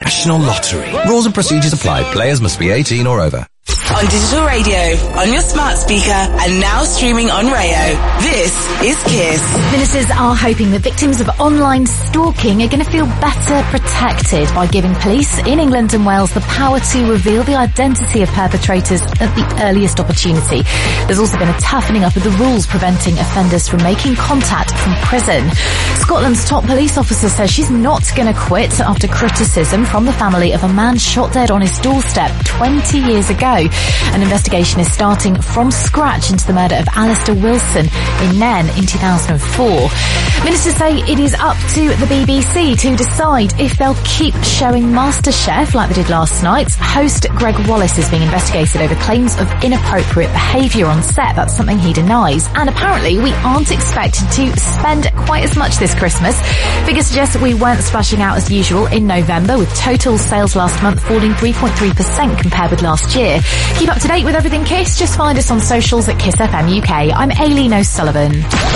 National Lottery. Rules and procedures apply. Players must be 18 or over. On digital radio, on your smart speaker, and now streaming on Rayo. This is Kiss. Ministers are hoping that victims of online stalking are going to feel better protected by giving police in England and Wales the power to reveal the identity of perpetrators at the earliest opportunity. There's also been a toughening up of the rules preventing offenders from making contact from prison. Scotland's top police officer says she's not going to quit after criticism from the family of a man shot dead on his doorstep 20 years ago. An investigation is starting from scratch into the murder of Alistair Wilson in Nairn in 2004. Ministers say it is up to the BBC to decide if they'll keep showing MasterChef like they did last night. Host Greg Wallace is being investigated over claims of inappropriate behaviour on set. That's something he denies. And apparently we aren't expected to spend quite as much this Christmas. Figures suggest that we weren't splashing out as usual in November, with total sales last month falling 3.3% compared with last year. Keep up to date with everything Kiss. Just find us on socials at Kiss FM UK. I'm Aileen O'Sullivan.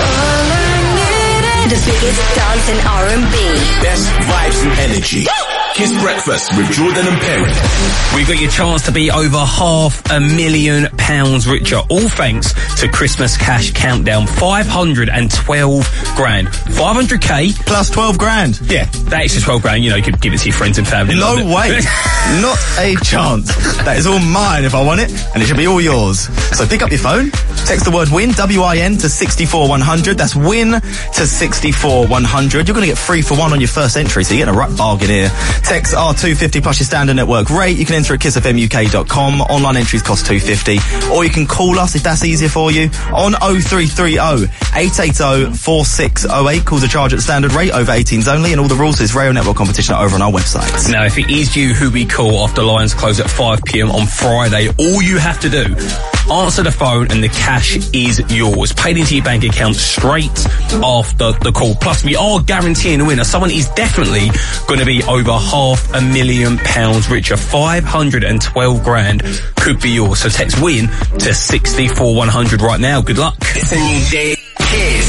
The biggest dance in R&B. Best vibes and energy. Kiss Breakfast with Jordan and Perry. We've got your chance to be over £500,000 richer, all thanks to Christmas Cash Countdown. 512 grand. 500k plus 12 grand. Yeah, that extra 12 grand, you know, you could give it to your friends and family. No way. Not a chance. That is all mine if I want it, and it should be all yours. So pick up your phone, text the word WIN, W-I-N, to 64100. That's WIN to 64100. You're going to get 3 for 1 on your first entry, so you're getting a right bargain here. Text R250 plus your standard network rate. You can enter at kissfmuk.com. Online entries cost $2.50. Or you can call us if that's easier for you on 0330 880 4608. Calls are charged at standard rate, over 18s only, and all the rules is Rail Network competition over on our website. Now, if it is you who we call after Lions close at 5 p.m. on Friday, all you have to do, answer the phone and the cash is yours. Paid into your bank account straight after the call. Plus, we are guaranteeing a winner. Someone is definitely going to be over £500,000 richer. 512 grand could be yours. So text WIN to 64100 right now. Good luck. It's a new day. Kiss.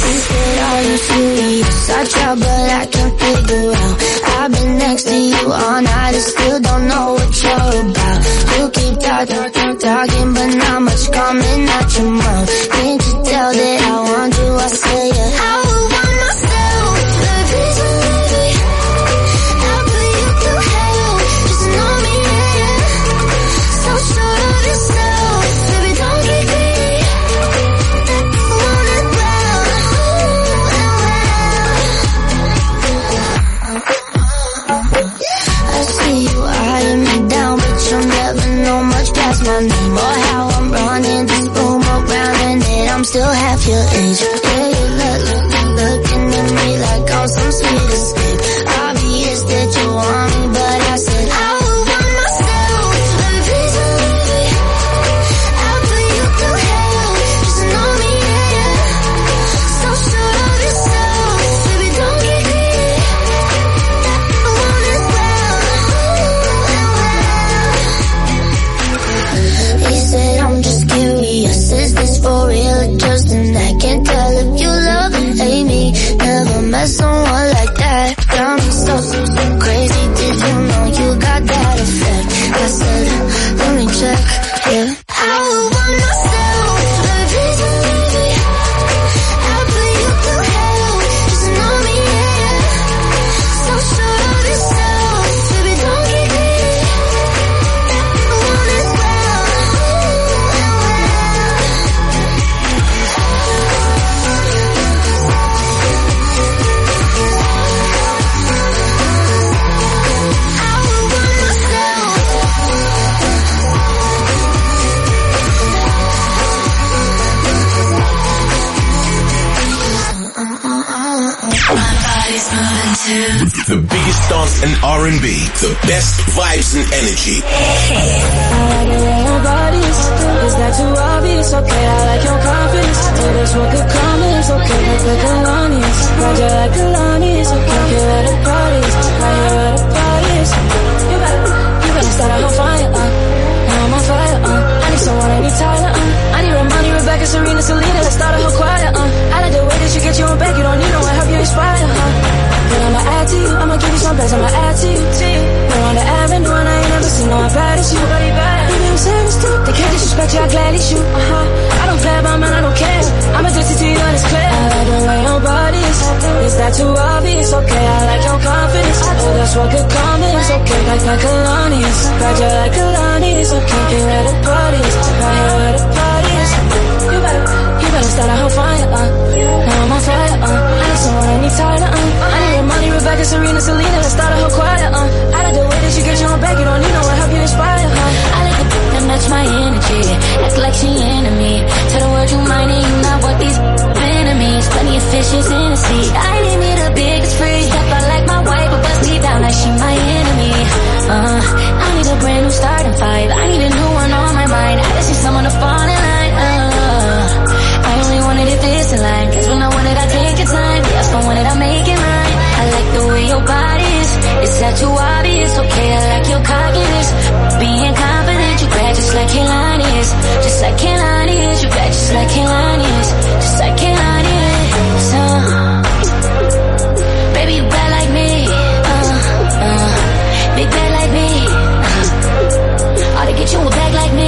I try, but I can't figure out. I've been next to you all night and still don't know what you're about. You keep talking, but not much coming out your mouth. Can't you tell that I want you? I say it. I would want myself. Love is a lady. I'll put you through hell. Just know me, yeah. So sure of yourself. Baby, don't get greedy. Want it well. I see you eyeing me down, but you'll never know much past my name or how I'm running this room around, and that I'm still half your age. Yeah, you looking at me like I'm some sweet escape. Obvious that you want me, but I said I would want myself. Love is a lady. I'll put you through hell. Just know me, yeah. So sure of yourself. Baby, don't get greedy. I want it well. He said I'm just curious. Is this for real or just an act? Can't tell if you love and hate me. Never met someone like that. Got me so crazy. Did you know you got that effect? I said, let me check. Yeah. I would want myself. Love is a lady. I'll put you through hell. Just know me, yeah. So sure of yourself. Baby, don't get greedy. I want it well. The biggest dance in R&B. The best vibes and energy. I like the way your body is. Is that too obvious? Okay, I like your confidence. Oh, that's what could come is. Okay, like the Kalani's. Roger like Kalani's. Okay, here at the parties. Right here at the parties. You better start a whole fire, Now I'm on fire, I need someone, I need Tyler, I need Romani, Rebecca, Serena, Selena. Let's start a whole choir, I like the way that you get your own back. You don't need no one, help you inspire, But I'ma add to you, I'ma give you some best, I'ma add to you. We're on the add it's okay, like Kalani's. Got you like Kalani's, okay. Here at the parties, right here at the parties. You better start a whole fire, now I'm on fire, I need someone I need tighter, I need Armani, Rebecca, Serena, Selena, let's start a whole choir, I like the way that she gets you on back, you don't need no one help you inspire, I like the that match my energy, act like she into me. Tell the world you mine and you not what these enemies. Plenty of fishes in the sea, I need me the biggest free. Step out like my wife, but bust me down like she my enemy. I need a brand new starting five, I need a new one on my mind. I just need someone to fall in line. I only wanted it this in line, cause when I wanted I take your time. Yes, I wanted I make it mine. I like the way your body is, it's that too obvious. Okay, I like your cockiness, being confident. You grab just like Kehlani is, just like Kehlani is. You grab just like Kehlani is, just like Kehlani is. So, baby, you bad like me, big bad like me, ought to get you a bag like me.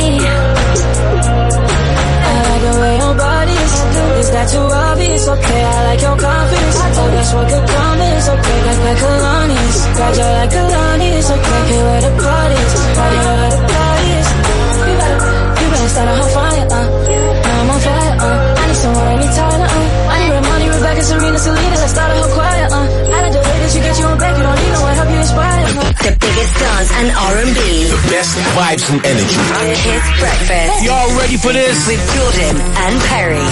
I like the way your body is that too obvious? Okay, I like your confidence, oh that's what could come is. Okay, like Kalani's, got you like Kalani's. Okay, here at the parties, right here at the parties. You better start a whole fire, now I'm on fire, I need someone I need tighter, I need Armani, Rebecca, Serena, Selena, let's start a whole choir, I like the way that you get you on back, you don't need no one help you inspire. The biggest dance and R&B. The best vibes and energy. Kiss Breakfast. Y'all ready for this? With Jordan and Perry.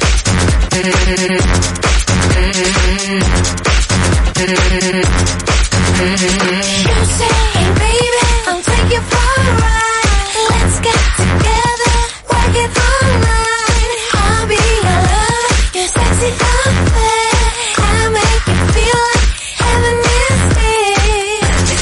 Don't say, hey baby, I'll take you for a ride. Let's get together, work it all night. I'll be your lover, you're sexy affair. I'll make you feel like heaven is here.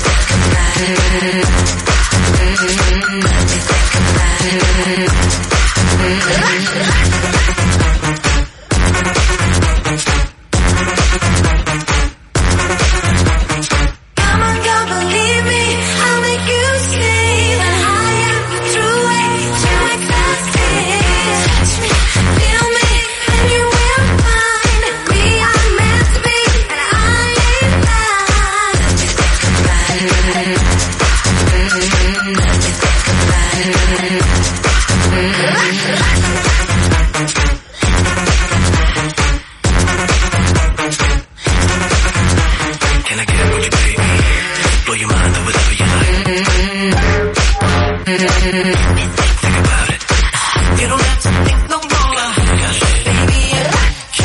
Come on, girl, believe me, I'll make you see that I am true way to ecstasy. Touch me, feel me, and you will find we are meant to be, and I ain't Can I get it with you, baby? Blow your mind or whatever you like. Think about it. You don't have to think no more. Baby, I like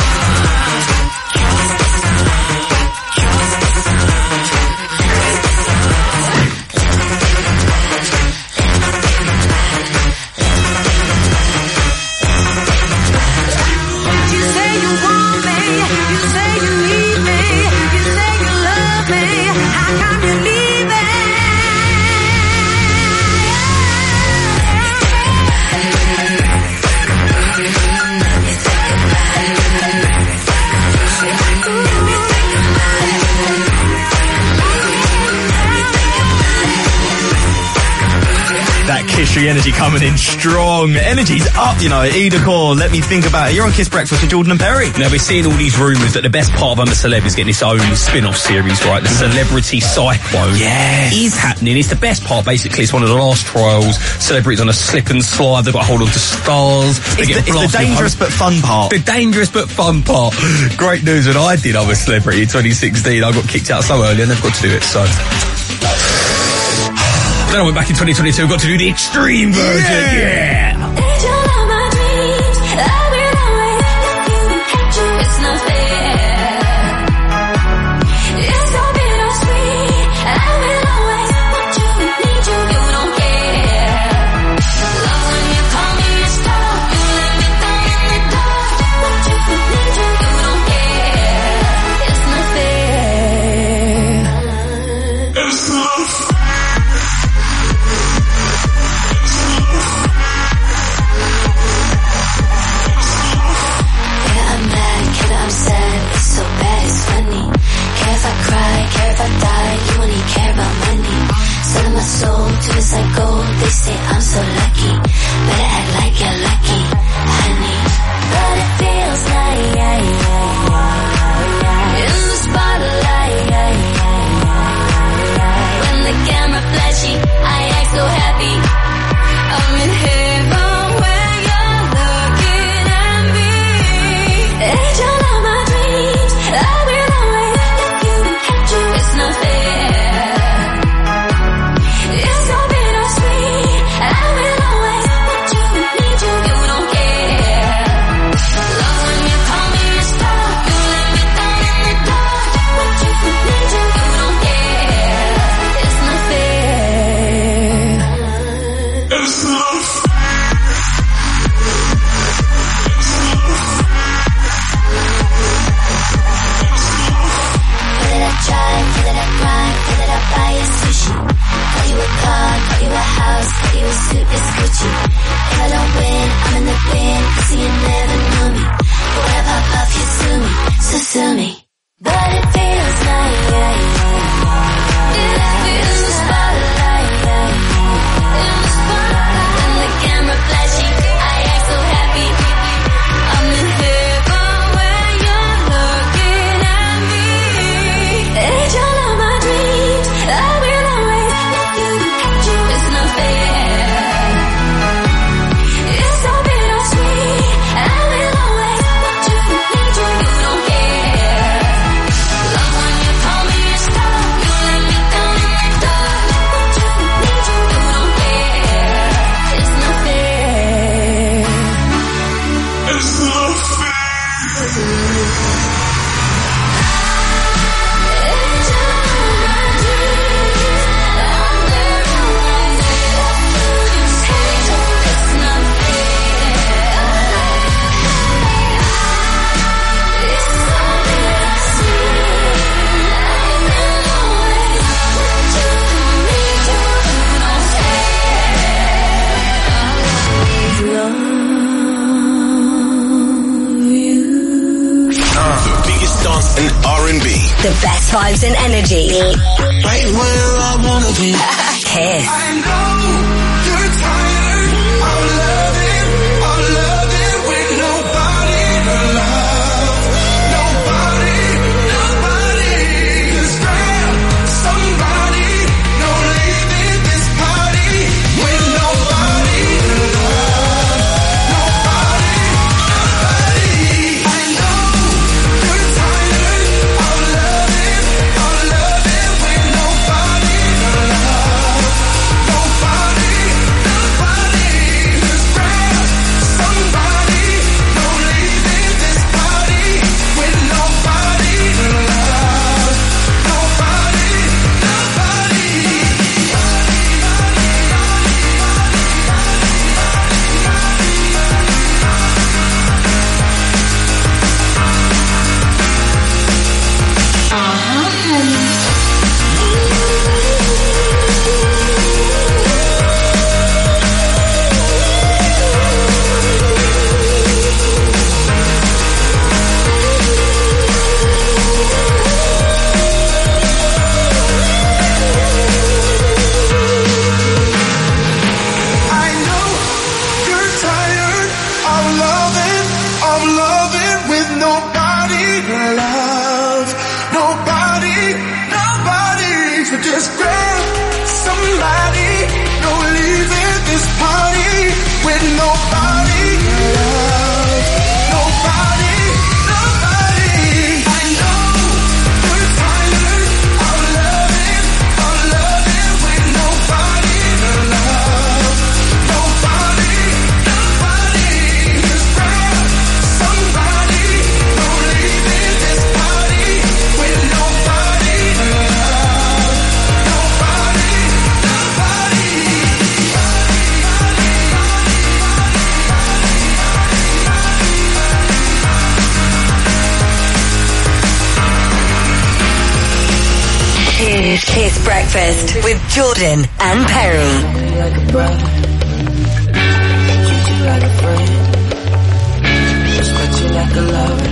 You say you want me, you say you need me, you say you love me, how come you leave me? That Kissry energy coming in strong. Energy's up, you know. Ida Core, let me think about it. You're on Kiss Breakfast with Jordan and Perry. Now, we're seeing all these rumours that the best part of I'm a Celeb is getting its own spin-off series, right? The Celebrity Cyclone. Yes. Is happening. It's the best part, basically. It's one of the last trials. Celebrities on a slip and slide. They've got to hold on to stars. It's the dangerous but fun part. The dangerous but fun part. Great news. When I did I'm a Celebrity in 2016, I got kicked out so early and they've got to do it, so... Then I went back in 2022, got to do the extreme version. Yeah. They say I'm so lucky, better act like you're lucky, honey. But it feels like in the spotlight. The best vibes and energy. Right where I wanna be. Kiss. I know you're tired of loving with nobody to love. Nobody. Just grab somebody. No leaving this party with nobody to love. Nobody. I know you're tired of loving with nobody to love. Nobody. Just grab somebody. No leaving this party with nobody to love. Nobody. I know you're tired of loving with nobody to love. Nobody. So just grab somebody. No leaving this party with nobody to love. Nobody. I know you're tired of loving with nobody to love. Nobody. Just grab somebody. No leaving this party with nobody to love. Nobody. Kiss Breakfast with Jordan and Perry. Like a brother, treat you like a friend, respect you like a lover.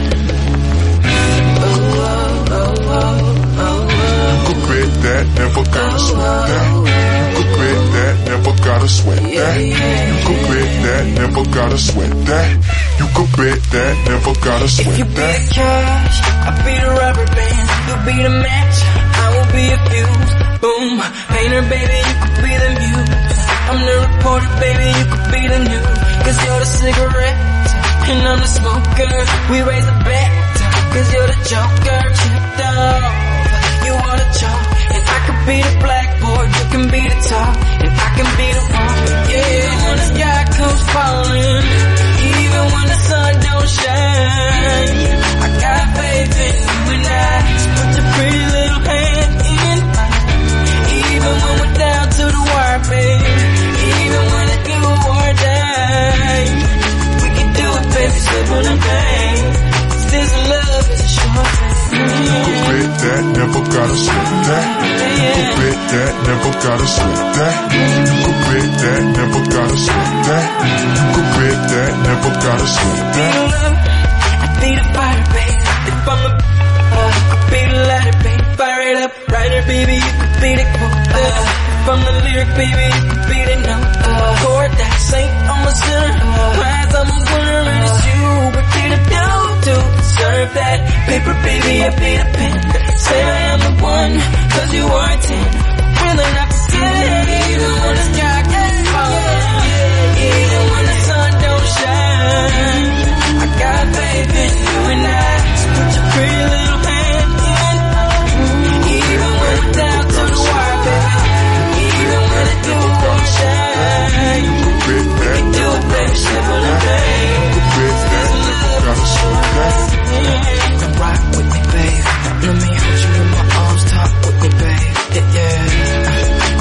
Oh, oh, oh, oh, oh. Could quit that, never gotta sweat that. Could quit that, never gotta sweat that. You could quit that, never gotta sweat that. You could quit that, never gotta sweat If you be that. the cash, I'll be the rubber band. You'll be the match, I will be a fuse. Boom, painter, baby, you could be the muse. I'm the reporter, baby, you could be the news. Cause you're the cigarette, and I'm the smoker. We raise the bet, cause you're the joker. Chipped off, you are the chalk. And I could be the blackboard, you can be the top. And I can be the one, yeah. When the sky comes falling, even when the sun don't shine, I got faith in you and I. Put your pretty little hand in mine. Even when we're down to the wire, baby. Even when it's do or die, we can do it, baby, simple and plain. 'Cause this love is a short Could quit that, never gotta sweat that. Could quit that, never gotta sweat that. Could quit that, never gotta sweat that. Could quit that, never gotta sweat that. I be the fire, baby. If I'm a could be the lighter, baby. Fire it up, writer, baby. You could be the quote. If I'm the lyric, baby, you could be the note. Chord that saint, I'm a sinner. Prize, I'm a winner, and it's you. But be the dude to deserve that paper, baby. I be the pen. Say I am the one, 'cause you are a 10. Really not forget, even when the sky gets falling, even when the sun don't shine. I got faith in you and I. So put your pretty little hand in mine. Even when we're down to the wire, baby. Even when the dew don't shine. Could quit We that, can do it, baby, simple and plain. could quit that, never gotta sweat that. Come rock with me, babe. Let me hold you in my arms, talk with me, babe. Yeah, yeah.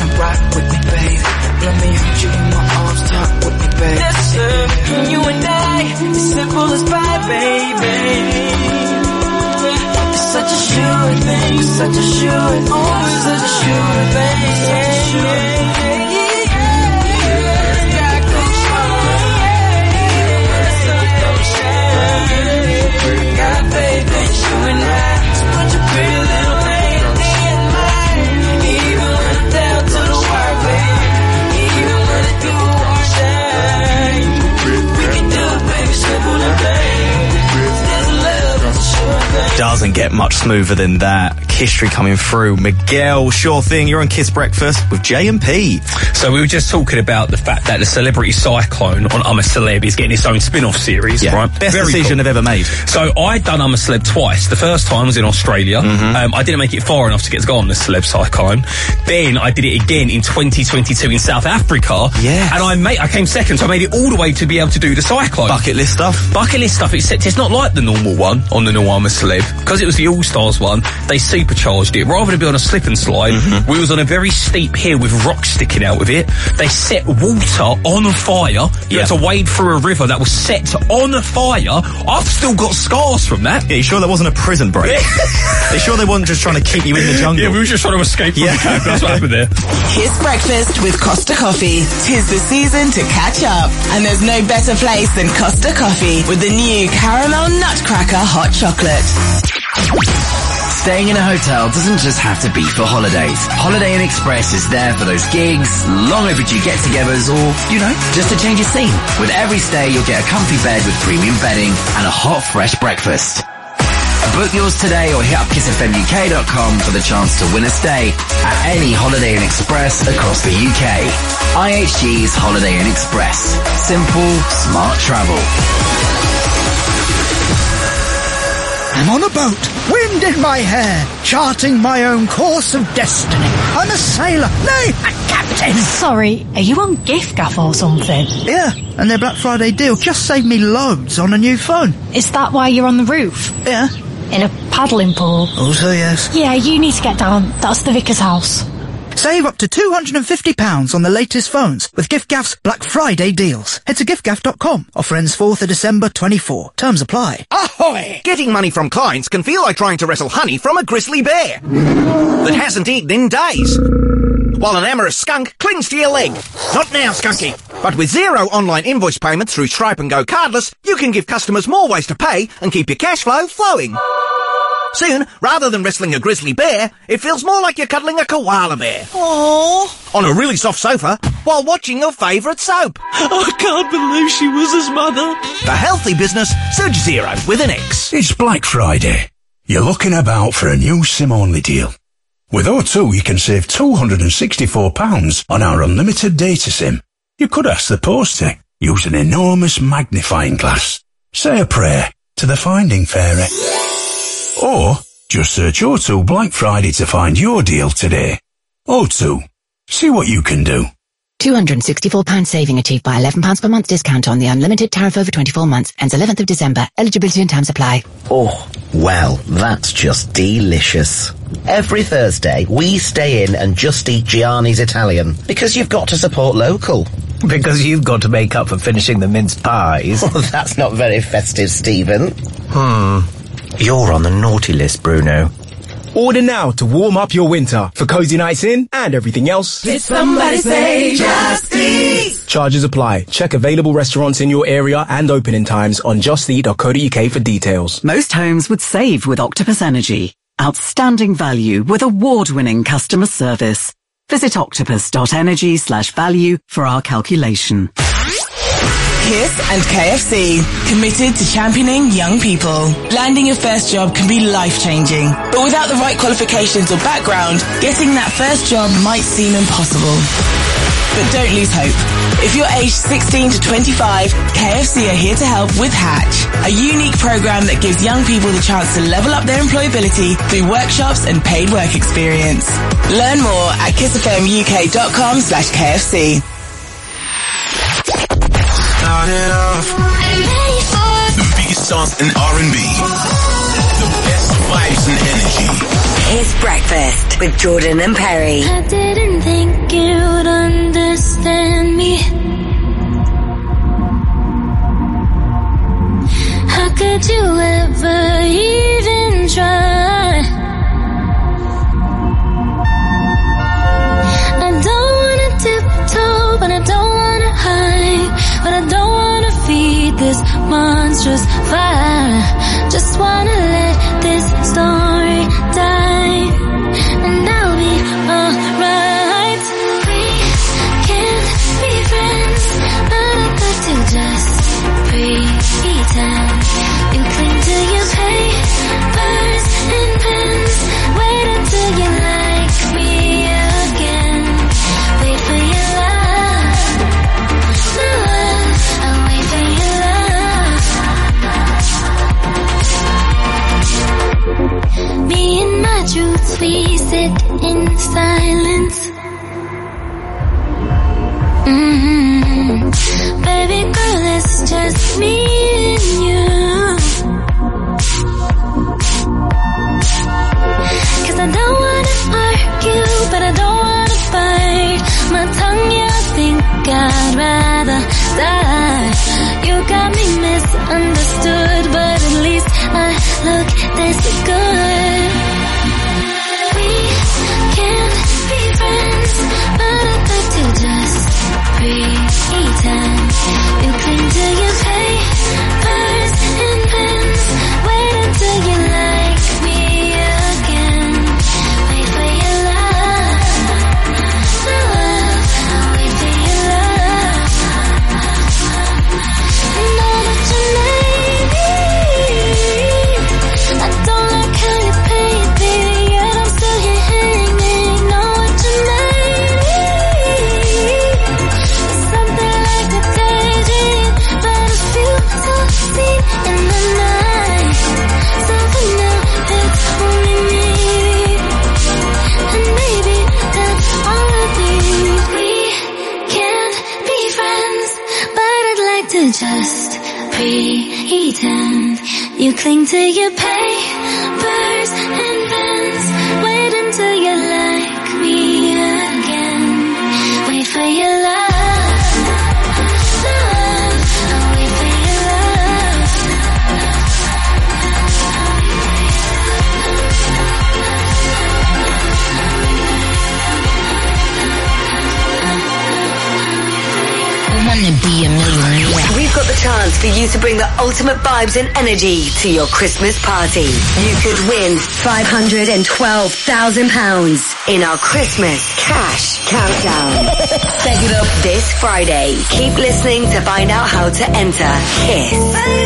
doesn't get much smoother than that. History coming through. Miguel, sure thing. You're on Kiss Breakfast with J and P. So we were just talking about the fact that the Celebrity Cyclone on I'm a Celeb is getting its own spin-off series, right? Best decision I've ever made. So I'd done I'm a Celeb twice. The first time was in Australia. I didn't make it far enough to get to go on the Celeb Cyclone. Then I did it again in 2022 in South Africa. Yeah. And I came second, so I made it all the way to be able to do the Cyclone. Bucket list stuff, except it's not like the normal one on the new I'm a Celeb. Because it was the All-Stars one, they supercharged it. Rather than be on a slip and slide, we was on a very steep hill with rocks sticking out of it. They set water on fire. You had to wade through a river that was set on fire. I've still got scars from that. Yeah, you sure that wasn't a prison break? You sure they weren't just trying to keep you in the jungle? Yeah, we were just trying to escape from the camp. That's what happened there. Kiss Breakfast with Costa Coffee. 'Tis the season to catch up. And there's no better place than Costa Coffee with the new Caramel Nutcracker Hot Chocolate. Staying in a hotel doesn't just have to be for holidays. Holiday Inn Express is there for those gigs, long overdue get-togethers, or, just to change your scene. With every stay, you'll get a comfy bed with premium bedding and a hot, fresh breakfast. Book yours today or hit up kissfmuk.com for the chance to win a stay at any Holiday Inn Express across the UK. IHG's Holiday Inn Express. Simple, smart travel. I'm on a boat, wind in my hair, charting my own course of destiny. I'm a sailor, nay, a captain. Sorry, are you on giffgaff or something? Yeah, and their Black Friday deal just saved me loads on a new phone. Is that why you're on the roof? Yeah. In a paddling pool? Also, yes. Yeah, you need to get down. That's the vicar's house. Save up to £250 on the latest phones with giffgaff's Black Friday deals. Head to giffgaff.com. Offer ends 4th of December 24. Terms apply. Ahoy! Getting money from clients can feel like trying to wrestle honey from a grizzly bear that hasn't eaten in days, while an amorous skunk clings to your leg. Not now, Skunky. But with zero online invoice payments through Stripe and Go Cardless, you can give customers more ways to pay and keep your cash flow flowing. Soon, rather than wrestling a grizzly bear, it feels more like you're cuddling a koala bear. Aww. On a really soft sofa, while watching your favourite soap. I can't believe she was his mother. For healthy business, Surge Zero with an X. It's Black Friday. You're looking about for a new SIM-only deal. With O2, you can save £264 on our unlimited data SIM. You could ask the post to use an enormous magnifying glass. Say a prayer to the Finding Fairy. Or just search O2 Black Friday to find your deal today. O2. See what you can do. £264 saving achieved by £11 per month discount on the unlimited tariff over 24 months. Ends 11th of December. Eligibility and terms apply. Oh, well, that's just delicious. Every Thursday, we stay in and just eat Gianni's Italian, because you've got to support local. Because you've got to make up for finishing the mince pies. Oh, that's not very festive, Stephen. You're on the naughty list, Bruno. Order now to warm up your winter for cozy nights in and everything else. Did somebody say Just Eat? Charges apply. Check available restaurants in your area and opening times on justeat.co.uk for details. Most homes would save with Octopus Energy. Outstanding value with award-winning customer service. Visit octopus.energy/value for our calculation. Kiss and KFC, committed to championing young people. Landing your first job can be life-changing, but without the right qualifications or background, getting that first job might seem impossible. But don't lose hope. If you're aged 16 to 25, KFC are here to help with Hatch, a unique program that gives young people the chance to level up their employability through workshops and paid work experience. Learn more at kissfmuk.com/KFC. Started off the biggest songs in R&B, the best vibes and energy. It's Breakfast with Jordan and Perry. I didn't think you'd understand me. How could you ever even try? I don't wanna tiptoe, but I don't wanna hide. But I don't wanna feed this monstrous fire. Just wanna let this story die, and I'll be alright. We can't be friends, but I got to just pretend. You cling to your papers baby girl, it's just me and you. 'Cause I don't wanna argue, but I don't wanna fight. My tongue, yeah, I think I'd rather die. You got me misunderstood, but at least I look this good. We can't be friends, but I'd like to just pretend. You cling to your papers and pens. Wait until you like me again. Wait for your love, wait for your love. I know that you made me. I don't like how you paint me, yet I'm still here hanging. Know what you made me. It's something like a daydream, but I feel so seen in the night. So for now, it's only me, and maybe that's all I need. We can't be friends, but I'd like to just pretend. You cling to your papers and pens. Wait until you like me again. Wait for your love, wait for your love. I wanna be a millionaire. We've got the chance for you to bring the ultimate vibes and energy to your Christmas party. You could win £512,000 in our Christmas cash countdown. Set it up this Friday. Keep listening to find out how to enter Kiss.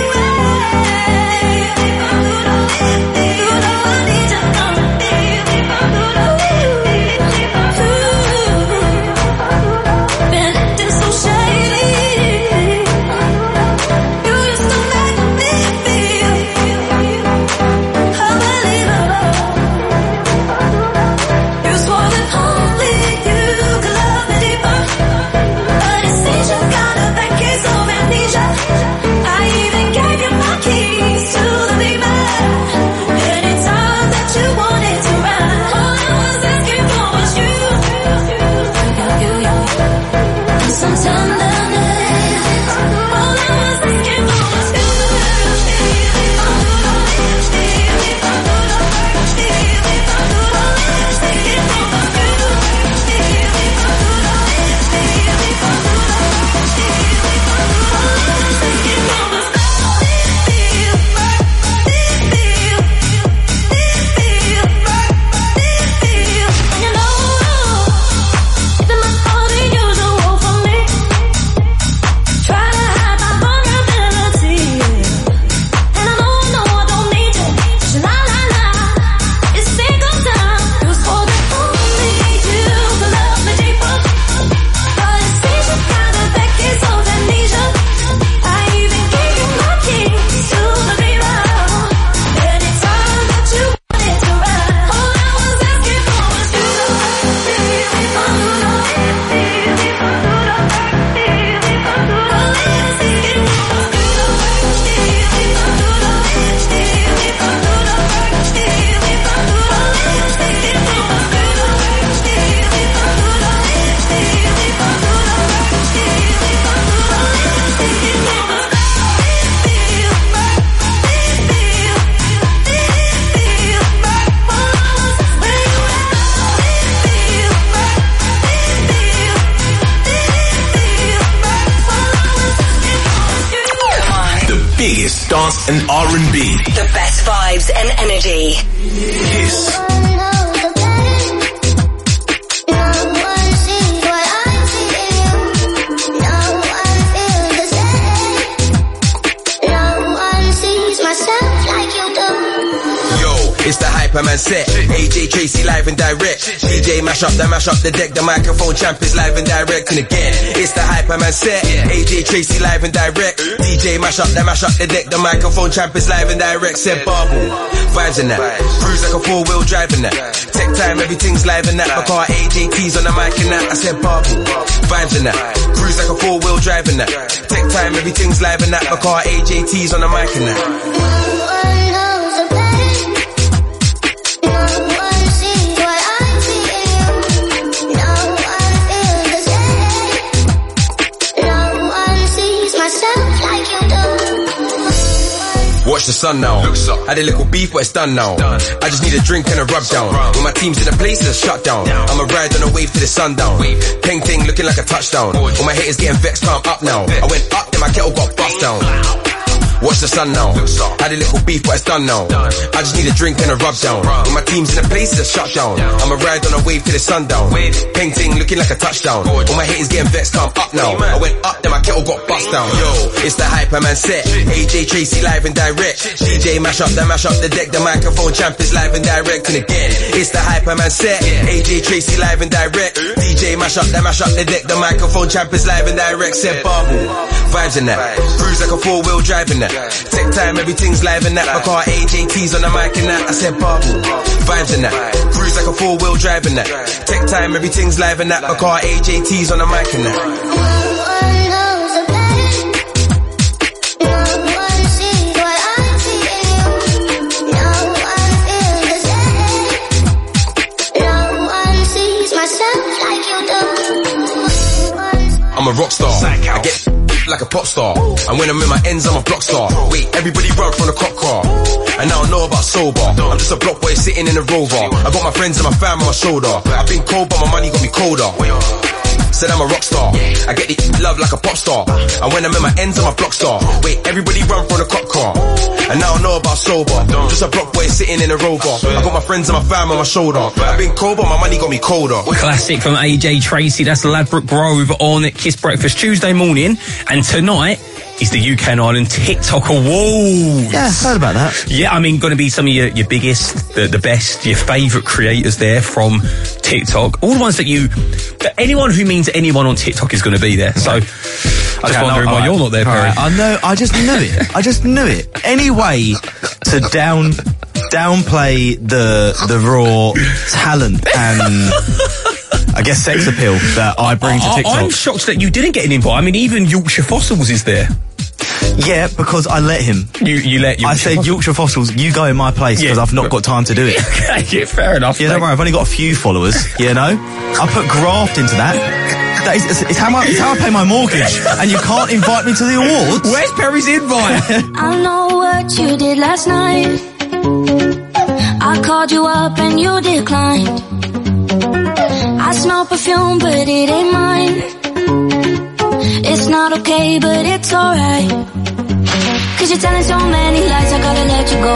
Dance and R&B. The best vibes and energy. Kiss. It's the hyper Hyperman set. AJ Tracy live and direct. DJ mash up the deck. The microphone champ is live and direct. And again, it's the Hyperman set. AJ Tracy live and direct. DJ mash up the deck. The microphone champ is live and direct. Said Barbell, vibes in that. Cruise like a 4-wheel drive in that. Tech time, everything's live in that. My car AJT's on the mic in that. I said Barbell, vibes in that. Cruise like a 4-wheel drive in that. Tech time, everything's live in that. My car AJT's on the mic in that. Watch the sun now. Had a little beef, but it's done now. I just need a drink and a rub down. When my team's in a place, it's shut down. I'ma ride on a wave to the sundown. Peng ting looking like a touchdown. All my haters getting vexed, calm up now. I went up, then my kettle got bust down. Watch the sun now. Had a little beef, but it's done now. I just need a drink and a rub down. When my team's in a place, it's shut down. I'ma ride on a wave to the sundown. Peng ting looking like a touchdown. All my haters getting vexed, calm up now. I went up, then my kettle got bust down. Yo, it's the Hyperman set. AJ Tracy live and direct. DJ mash up the deck. The microphone champ is live and direct. And again, it's the Hyperman set. AJ Tracy live and direct. DJ mash up the deck. The microphone champ is live and direct. Said Barbell, vibes in that. Cruise like a 4-wheel drive in that. Tech time, everything's live in that. My car AJT's on the mic in that. I said Barbell, vibes in that. Cruise like a 4-wheel drive in that. Tech time, everything's live in that. My car AJT's on the mic in that. I'm a rock star. I get like a pop star. And when I'm in my ends, I'm a block star. Wait, everybody run from the cop car. And I don't know about sober. I'm just a block boy sitting in a Rover. I got my friends and my fam on my shoulder. I've been cold, but my money got me colder. Said I'm a rock star. I get the love like a pop star. And when I'm in my ends, I'm a block star. Wait, everybody run from the cop car. And I don't know about sober. Just a block boy sitting in a Rover. I got my friends and my fam on my shoulder. I've been cold, but my money got me colder. Classic from AJ Tracy. That's Ladbroke Grove on Kiss Breakfast Tuesday morning. And tonight is the UK and Ireland TikTok Awards. Yeah, heard about that. Yeah, I mean, going to be some of your biggest, the best, your favourite creators there from TikTok. All the ones that anyone who means anyone on TikTok is going to be there. So, just wondering why you're not there, Perry. Right, I know, I just knew it. I just knew it. Any way to downplay the raw talent and I guess sex appeal that I bring to TikTok. I'm shocked that you didn't get an invite. I mean, even Yorkshire Fossils is there. Yeah, because I let him. You let Yorkshire I said, Yorkshire Fossils, you go in my place because I've not got time to do it. Okay, yeah, fair enough. Yeah, don't worry, I've only got a few followers, you know? I put graft into that. It's how I pay my mortgage, and you can't invite me to the awards. Where's Perry's invite? I know what you did last night. I called you up and you declined. I smell perfume, but it ain't mine. It's not okay, but it's alright. Cause you're telling so many lies, I gotta let you go.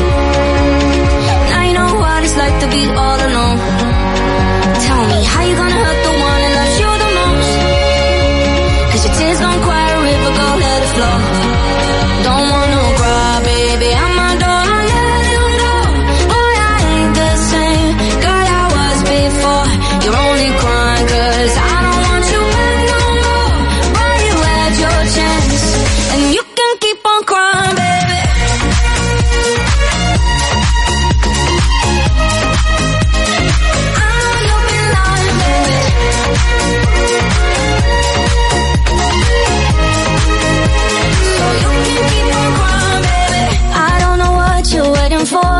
Now you know what it's like to be all alone. Tell me, how you gonna hurt the one that loves you the most? Cause your tears gon' quiet a river, go let it flow. Don't wanna cry, baby, I'm a dog, I let him go. Boy, I ain't the same girl I was before. You're only crying cause I don't want you back no more. Why you had your chance, and you can keep on crying, baby. I know you've been lying, baby. So you can keep on crying, baby. I don't know what you're waiting for.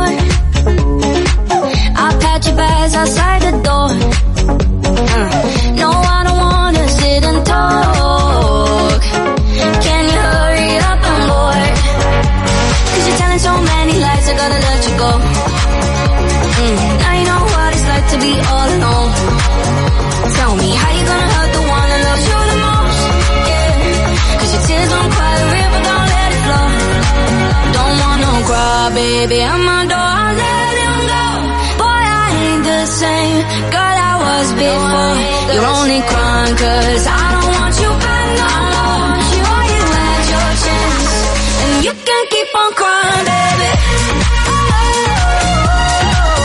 I'll patch your bags outside the door. No, I don't wanna sit and talk. Can you hurry up, I'm bored. Cause you're telling so many lies, I gotta let you go. Now you know what it's like to be all alone. Tell me, how you gonna hurt the one that loves you the most? Yeah, cause your tears don't cry the river, don't let it flow. Don't wanna cry, baby, I'm a dog, I let him go. Boy, I ain't the same girl I was before. You're only crying cause I don't want you back no more. Sure, you had your chance, and you can keep on crying, baby.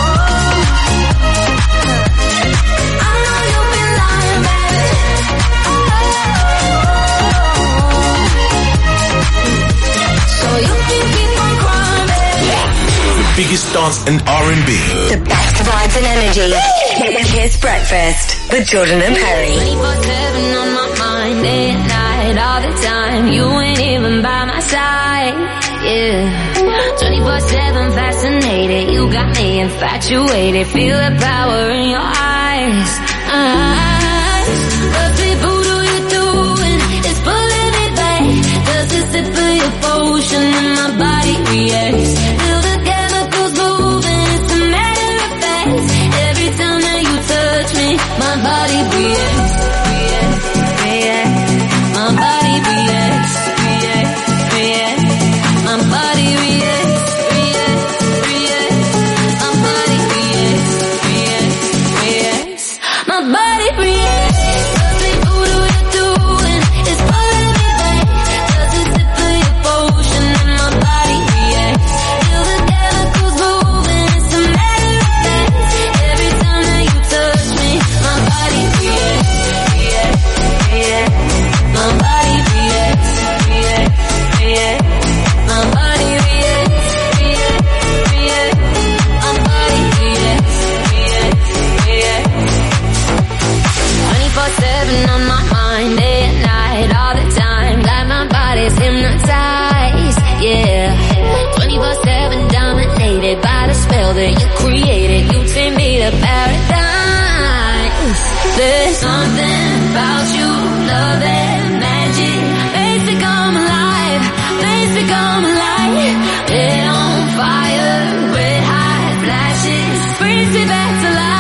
biggest dance and R&B. The best vibes and energy. Kiss Breakfast with Jordan and Perry. 24/7 on my mind, day and night, all the time. You ain't even by my side, yeah. 24/7 fascinated, you got me infatuated. Feel the power in your eyes. What the voodoo you doing? It's pulling me back. Just a sip of your potion and my body reacts. Feel the chemicals moving, it's a matter of fact. Every time that you touch me, my body reacts, reacts, reacts. My body reacts, reacts, reacts. My body reacts, reacts, reacts. My body reacts, reacts, reacts. My body reacts. Lovely voodoo you're doing, it's pulling me back. Just a sip of your potion and my body reacts. Feel the chemicals moving, it's a matter of fact. Every time that you touch me, my body reacts, reacts, reacts. My body reacts, reacts, reacts. My body reacts, reacts, reacts. My body reacts, reacts, reacts. 24/7 on my mind, day and night, all the time. Like my body's hypnotized, yeah. 24/7 dominated by the spell that you created. You take me to paradise. There's something about you, love and magic. Makes me come alive, makes me come alive. Head on fire, red hot flashes, brings me back to life.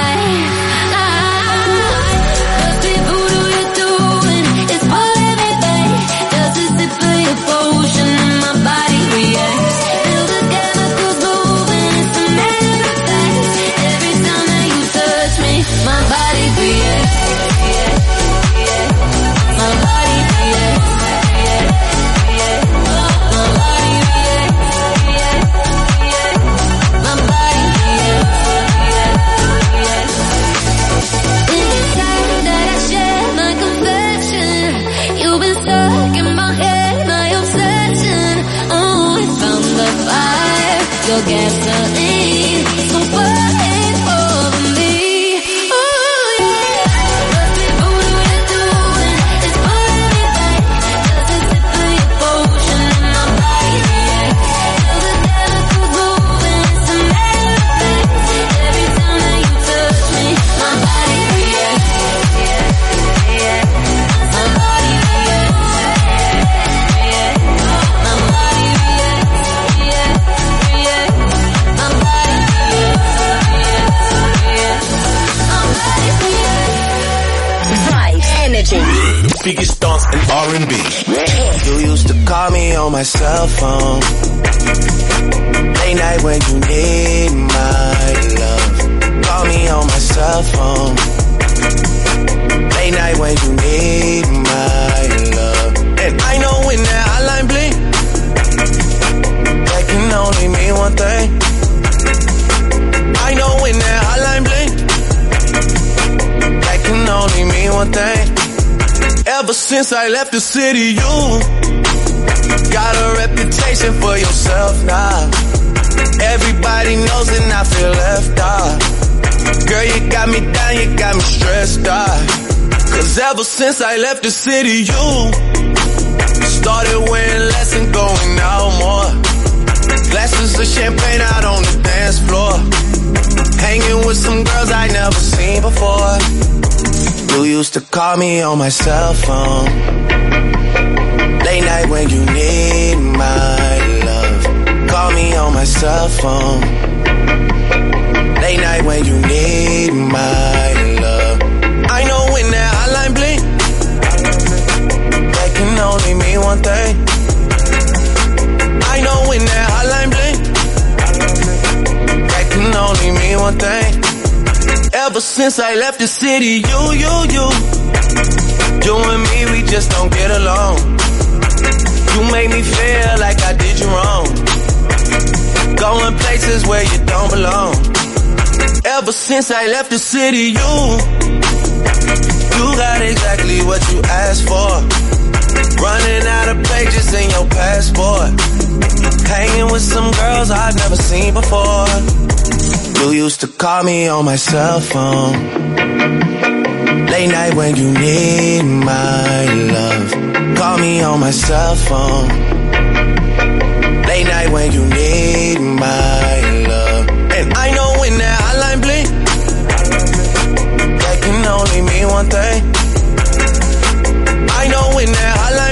Must be voodoo you're doing, it's pulling me back. Just a sip of your potion and my body reacts. Feel the chemicals moving, it's a matter of fact. Every time that you touch me, my body reacts, reacts, reacts. My body reacts, reacts, reacts. My body reacts, reacts, reacts. My body reacts, reacts, reacts. In the time that I share my confession, you've been stuck in my head, my obsession. Oh, I found the fire, your gasoline. So wait for me. Oh yeah. Must be voodoo you're doing, it's pulling me back. Just a sip of your potion and my body reacts. Feel the chemicals moving, it's a matter of fact. Every time that you touch me, my body reacts, reacts, reacts. My body reacts, reacts, reacts. My body reacts, reacts, reacts. My body reacts, reacts, reacts. My body reacts. Vibes, energy. Biggest dance and R&B. You used to call me on my cell phone. Late night when you need my love. Call me on my cell phone. Late night when you need my love. And I know when that hotline blink, that can only mean one thing. I know when that hotline blink, that can only mean one thing. Ever since I left the city, you got a reputation for yourself now. Everybody knows and I feel left out. Girl, you got me down, you got me stressed out. Cause ever since I left the city, you started wearing less and going out more. Glasses of champagne out on the dance floor. Hanging with some girls I never seen before. You used to call me on my cell phone. Late night when you need my love. Call me on my cell phone. Late night when you need my love. I know when that hotline blink, that can only mean one thing. I know when that hotline blink, that can only mean one thing. Ever since I left the city, you and me, we just don't get along. You make me feel like I did you wrong. Going places where you don't belong. Ever since I left the city, you got exactly what you asked for. Running out of pages in your passport. hanging with some girls I've never seen before. You used to call me on my cell phone, late night when you need my love. Call me on my cell phone, late night when you need my love. And I know when that hotline blink, that can only mean one thing. I know when that hotline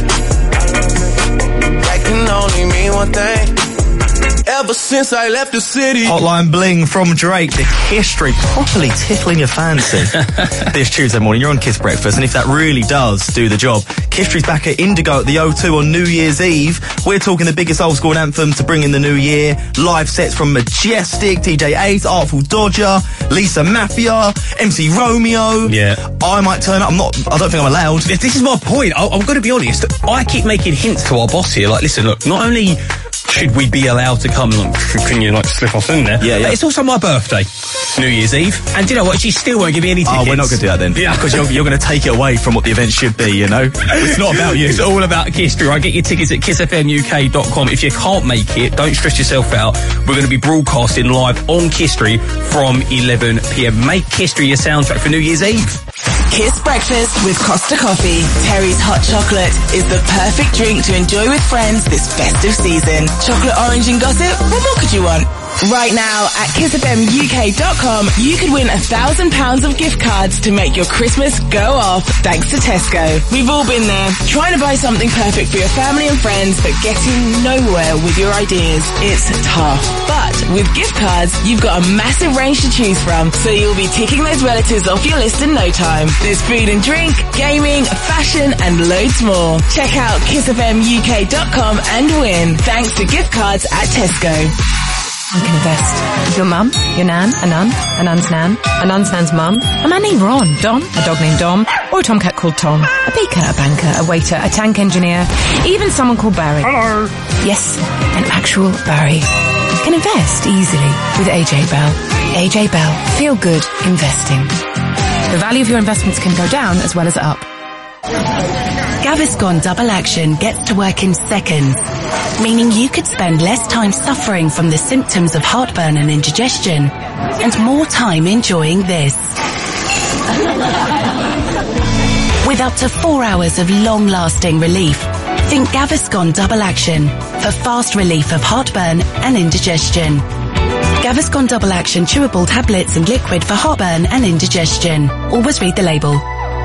blink, that can only mean one thing. Ever since I left the city. Hotline Bling from Drake. The history properly tickling your fancy. This Tuesday morning, you're on Kiss Breakfast, and if that really does do the job, History's back at Indigo at the O2 on New Year's Eve. We're talking the biggest old school anthem to bring in the new year. Live sets from Majestic, DJ Ace, Artful Dodger, Lisa Mafia, MC Romeo. Yeah. I might turn up. I don't think I'm allowed. This is my point. I'm going to be honest. I keep making hints to our boss here. Like, listen, look, not only should we be allowed to come, like, can you, like, slip us in there? Yeah. It's also my birthday, New Year's Eve. And do you know what? She still won't give me any tickets. Oh, we're not going to do that then. Yeah. Because you're going to take it away from what the event should be, you know? It's not about you. It's all about history. Right? Get your tickets at kissfmuk.com. If you can't make it, don't stress yourself out. We're going to be broadcasting live on History from 11 p.m. Make History your soundtrack for New Year's Eve. Kiss Breakfast with Costa Coffee. Terry's Hot Chocolate is the perfect drink to enjoy with friends this festive season. Chocolate, orange and gossip? What more could you want? Right now at kissfmuk.com, you could win £1,000 of gift cards to make your Christmas go off, thanks to Tesco. We've all been there, trying to buy something perfect for your family and friends, but getting nowhere with your ideas. It's tough. But with gift cards, you've got a massive range to choose from, so you'll be ticking those relatives off your list in no time. There's food and drink, gaming, fashion, and loads more. Check out kissfmuk.com and win, thanks to gift cards at Tesco. You can invest. Your mum, your nan, a nan's nan, a nan's nan's mum, a man named Ron, Don, a dog named Dom, or a tomcat called Tom, a baker, a banker, a waiter, a tank engineer, even someone called Barry. Hello. Yes, an actual Barry. You can invest easily with AJ Bell. AJ Bell. Feel good investing. The value of your investments can go down as well as up. Gaviscon Double Action gets to work in seconds, meaning you could spend less time suffering from the symptoms of heartburn and indigestion, and more time enjoying this. With up to 4 hours of long-lasting relief, think Gaviscon Double Action for fast relief of heartburn and indigestion. Gaviscon Double Action chewable tablets and liquid for heartburn and indigestion. Always read the label.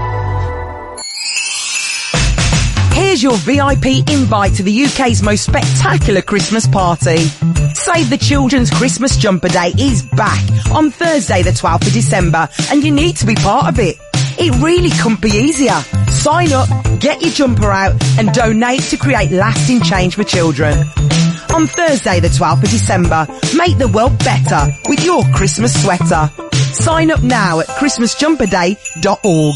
Here's your VIP invite to the UK's most spectacular Christmas party. Save the Children's Christmas Jumper Day is back on Thursday the 12th of December, and you need to be part of it. It really couldn't be easier. Sign up, get your jumper out, and donate to create lasting change for children. On Thursday the 12th of December, make the world better with your Christmas sweater. Sign up now at christmasjumperday.org.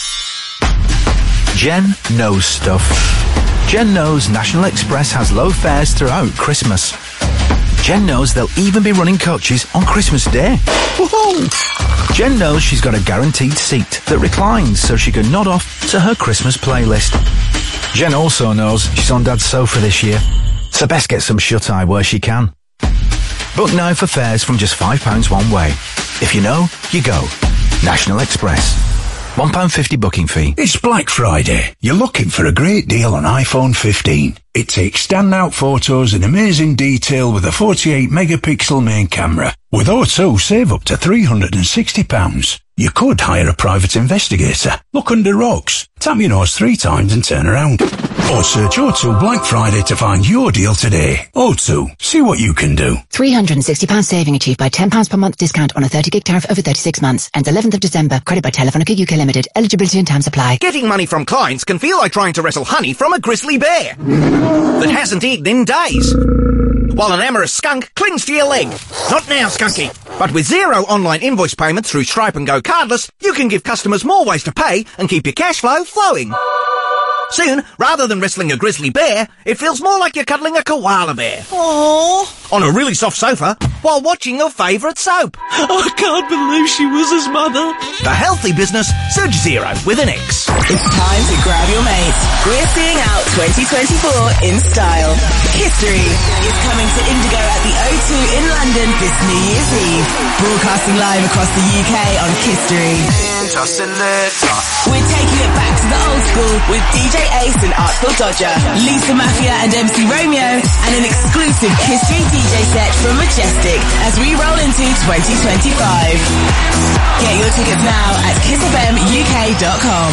Jen knows stuff. Jen knows National Express has low fares throughout Christmas. Jen knows they'll even be running coaches on Christmas Day. Woohoo! Jen knows she's got a guaranteed seat that reclines so she can nod off to her Christmas playlist. Jen also knows she's on Dad's sofa this year, so best get some shut-eye where she can. Book now for fares from just £5 one way. If you know, you go. National Express. £1.50 booking fee. It's Black Friday. You're looking for a great deal on iPhone 15. It takes standout photos in amazing detail with a 48 megapixel main camera. With O2, save up to £360. You could hire a private investigator, look under rocks, tap your nose 3 times and turn around. Or search O2 Black Friday to find your deal today. O2, see what you can do. £360 saving achieved by £10 per month discount on a 30-gig tariff over 36 months. Ends 11th of December. Credit by Telefonica UK Limited. Eligibility and terms apply. Getting money from clients can feel like trying to wrestle honey from a grizzly bear that hasn't eaten in days, while an amorous skunk clings to your leg. Not now, Skunky. But with 0 online invoice payments through Stripe and Go Cardless, you can give customers more ways to pay and keep your cash flow flowing. Soon, rather than wrestling a grizzly bear, it feels more like you're cuddling a koala bear. Aww. On a really soft sofa, while watching your favourite soap. I can't believe she was his mother. The healthy business, Surge Zero with an X. It's time to grab your mates. We're seeing out 2024 in style. History is coming to Indigo at the O2 in London this New Year's Eve. Broadcasting live across the UK on History. We're taking it back to the old school with DJ Ace and Artful Dodger, Lisa Mafia and MC Romeo, and an exclusive History DJ set from Majestic as we roll into 2025. Get your tickets now at kissfmuk.com.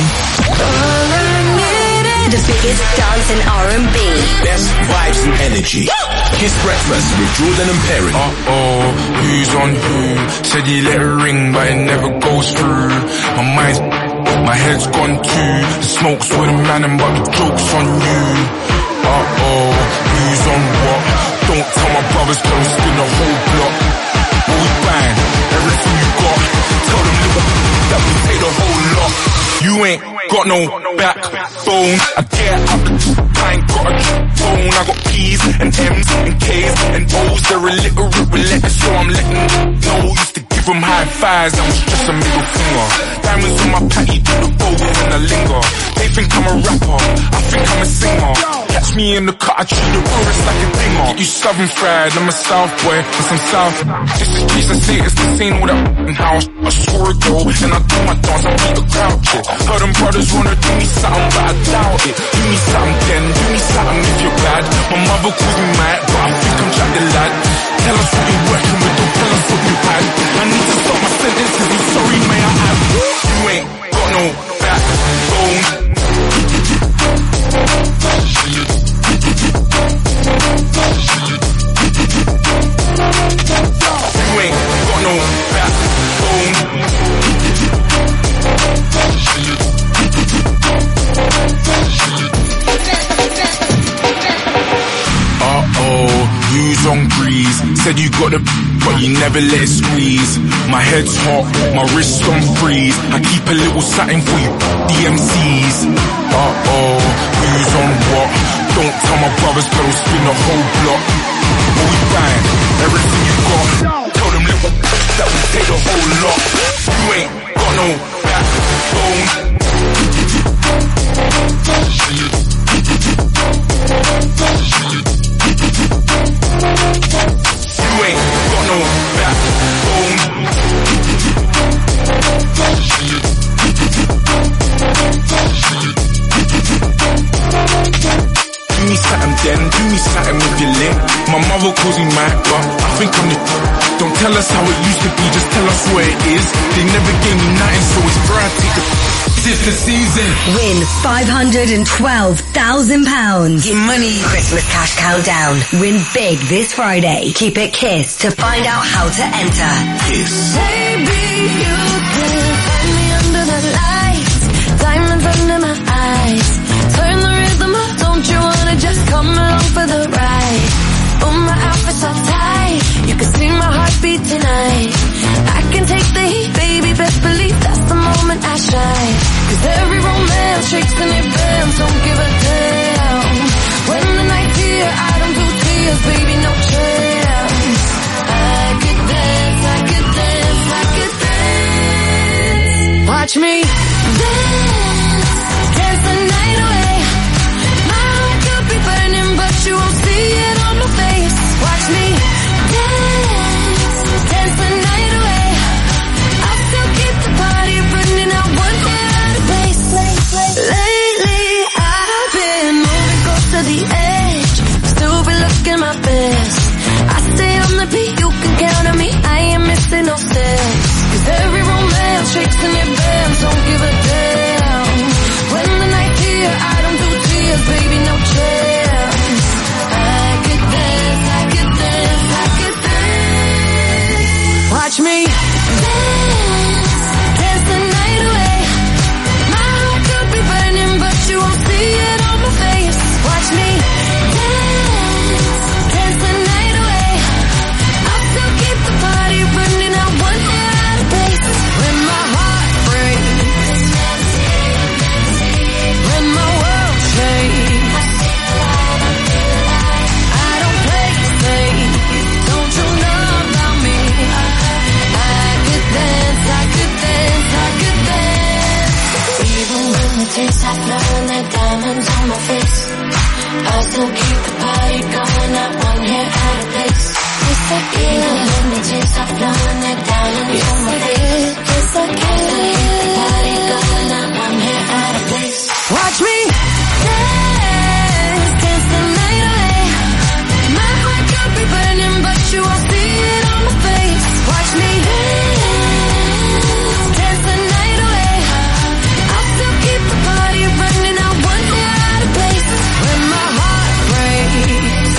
The biggest dance in R&B. Best vibes and energy. Kiss Breakfast with Jordan and Perry. Uh-oh, who's on who? Said he let it ring, but it never goes through. My head's gone too. The smoke's with a man, but the joke's on you. Uh-oh, who's on what? Don't tell my brothers, don't spin the whole block. But we bang, everything you got. Tell them that we take the whole lot. You ain't got no backbone. I get out I ain't got a phone. I got P's and M's and K's and O's. They're illiterate with letters, so I'm letting them know. Used to give them high fives, that was just a middle finger. Diamonds on my patty, do the roll and I linger. They think I'm a rapper, I think I'm a singer. Catch me in the cut, I treat the chorus like a dinger. Get you southern fried, I'm a south boy, cause I'm south. Just in case I say it's the same with that f***ing house. I swore it though, and I do my dance, I beat the crowd shit. Heard them brothers wanna do me something, but I doubt it. Do me something then, do me something if you're bad. My mother calls me mad, but I think I'm Jack the lad. Tell us what you're working with, don't tell us what you had. I need to stop my sentence, cause I'm sorry, may I have. You ain't got no backbone. You ain't got no backbone. Uh-oh, who's on grease? Said you got the but you never let it squeeze. My head's hot, my wrist's on freeze. I keep a little something for you DMCs. Uh-oh, who's on what? Don't tell my brothers, don't spin the whole block. But we bang, everything you got. Tell them little that we take the whole lot. You ain't got no backbone. You ain't got no backbone. Do me something then, do me something if you're lit. My mother calls me mad, but I think I'm the... Don't tell us how it used to be, just tell us where it is. They never gave me nothing, so it's fair I take the... It's the season. Win £512,000. Your money Christmas cash countdown. Win big this Friday. Keep it Kiss to find out how to enter. Kiss. Baby, you can find me under the lights. Diamonds under my eyes. Turn the rhythm up, don't you wanna just come along for the ride? Oh, my outfit's so tight. You can see my heartbeat tonight. I can take the heat, baby, best believe that's the moment I shine. Cause every romance shakes and it bends, don't give a damn. When the night's here, I don't do tears, baby, no chance. I could dance, I could dance, I could dance. fingertips, I flow in the diamonds on my face. I still keep the party going, not one hair out of place. Yes, I can. Fingertips, I flow in the diamonds on my face. Yes, I can. I still keep the party going, not one hair out of place. Watch me dance, dance the night away. My heart could be burning, but you won't see it on my face. Watch me dance the night away. I'll still keep the party running, I want you out of place. When my heart breaks,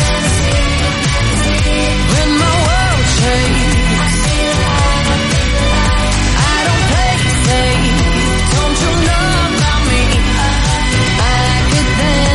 when my world shakes, I don't play safe, don't you know about me? I could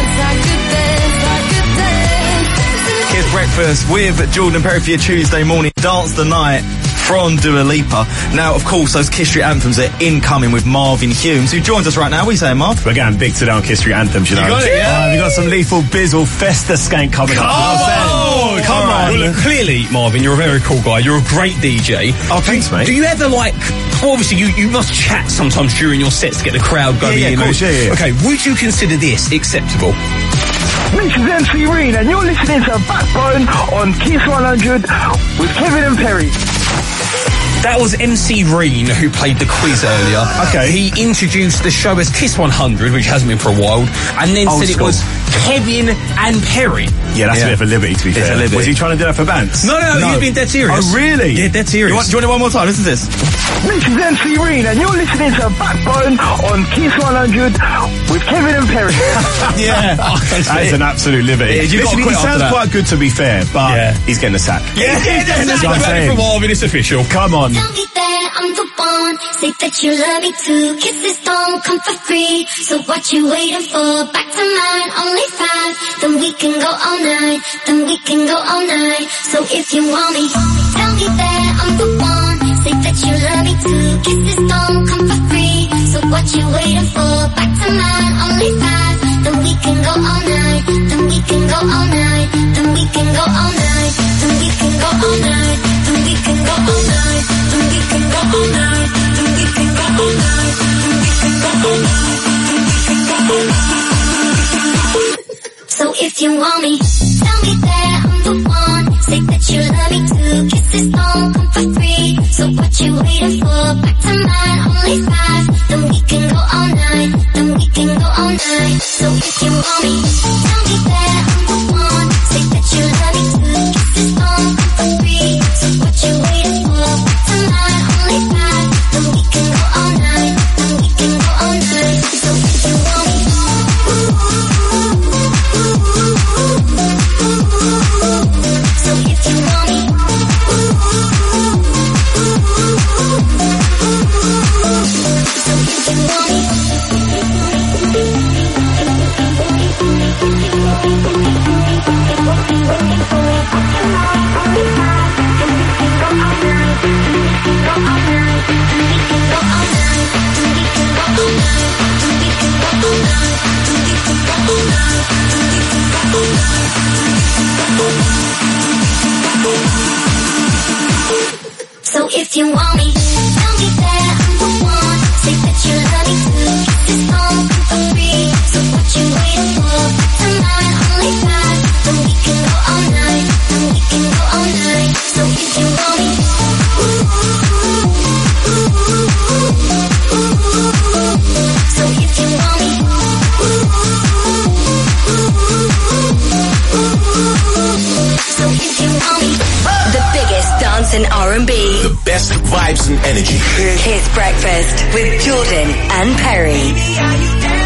dance. Kiss Breakfast with Jordan and Perry for your Tuesday morning Dance the Night from Dua Lipa. Now, of course, those Kiss Street anthems are incoming with Marvin Humes, who joins us right now. What are you saying, Marv? We're going big today on Kiss Street anthems, you know. You got it, yeah? We've got some Lethal Bizzle Festa Skank coming up. Come on. Well, look, clearly, Marvin, you're a very cool guy. You're a great DJ. Oh, thanks, mate. Do you ever, like... Well, obviously, you must chat sometimes during your sets to get the crowd going. Yeah, of course, yeah. Okay, would you consider this acceptable? This is MC Reen, and you're listening to Backbone on Kiss 100 with Kevin and Perry. That was MC Reen who played the quiz earlier. Okay. He introduced the show as Kiss 100, which hasn't been for a while, and then Old said school. it was Kevin and Perry. Yeah, that's a bit of a liberty, to be fair. It's a liberty. Was he trying to do that for Bants? No, he's being dead serious. Oh, really? Yeah, dead serious. Do you want it one more time? Listen to this. This is MC Reen, and you're listening to Backbone on Kiss 100 with Kevin and Perry. Yeah. That is an absolute liberty. Yeah, Listen, he sounds quite good, to be fair, but he's getting the sack. Yeah, that's what I'm saying. from Marvin, it's official. Come on. Don't be there, I'm the one. Say that you love me too. Kisses don't come for free. So what you waiting for? Back to mine, only 5. Then we can go all night. Then we can go all night. So if you want me, tell me that I'm the one. Say that you love me too. Kisses don't come for free. So what you waiting for? Back to mine, only 5. Then we can go all night. Then we can go all night. Then we can go all night. Then we can go all night. Then we can go all night. Then we can go all night. Then we can go all night. Then we can go all night. Then we can go all night. So if you want me, tell me that I'm the one. Say that you love me too. Kisses don't come for free. So what you waiting for? Back to mine, only 5. Then we can go all night. Then we can go all night. So if you want me, tell me that I'm the one. Say that you love me too. Kisses don't come for free. So what you waiting for? Back to mine, only 5. Then we can go all night. Then we can go all night. So if you want me, so if you want me, so if you want me. So if you want me, tell me that I'm the one. Say that you love me too. Kisses don't come for free. So what you waiting for? Back to mine, only 5. Then we can go all night. Then we can go all night. So if you want me, so if you want me, so if you want me. The biggest dance and R&B. The best vibes and energy. Kiss Breakfast with Jordan and Perry.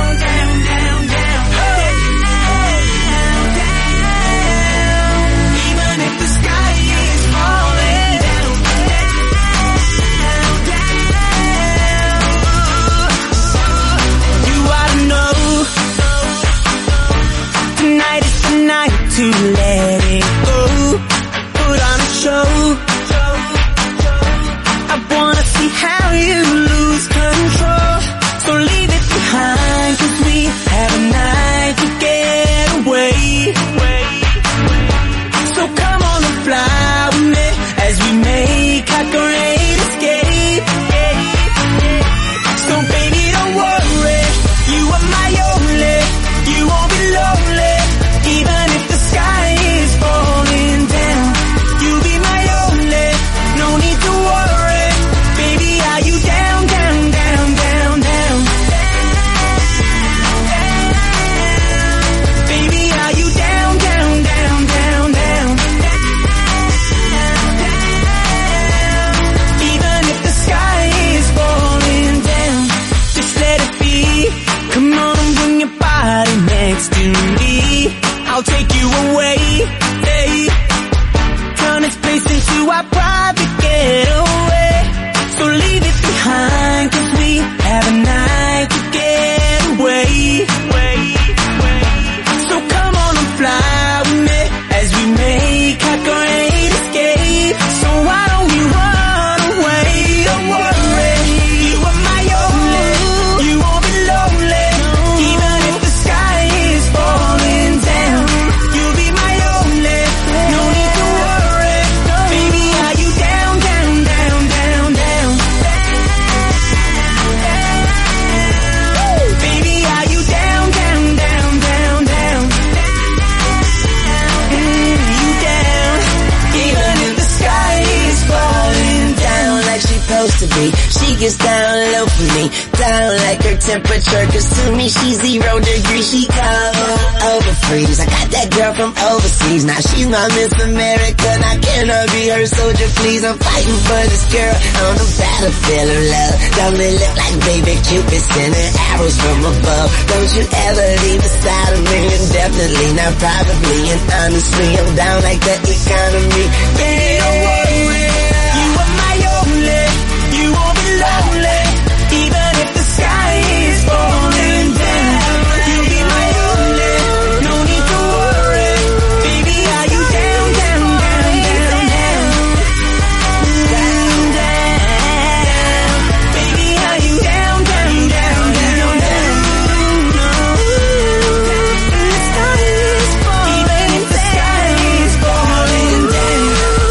Tonight is the night to let it go. Put on a show. I wanna see how you lose control. So leave it behind, 'cause we have a night to get away. So come on and fly with me as we make our great escape. So baby, don't worry, temperature, cause to me she's 0 degrees, she cold. Over freeze, I got that girl from overseas. Now she's my Miss America, now can I be her soldier, please? I'm fighting for this girl on the battlefield of love. Don't it look like baby Cupid sending arrows from above? Don't you ever leave the side of me, indefinitely, not probably, and honestly, I'm down like the economy. Baby, don't worry, you are my only, you won't be lonely, even if the sky is falling down. You'll be my only, no need to worry, baby, are you down, down, down, down, down, down, down, baby, are you down, down, down, down, down, and the sky is falling, even if the sky is falling down,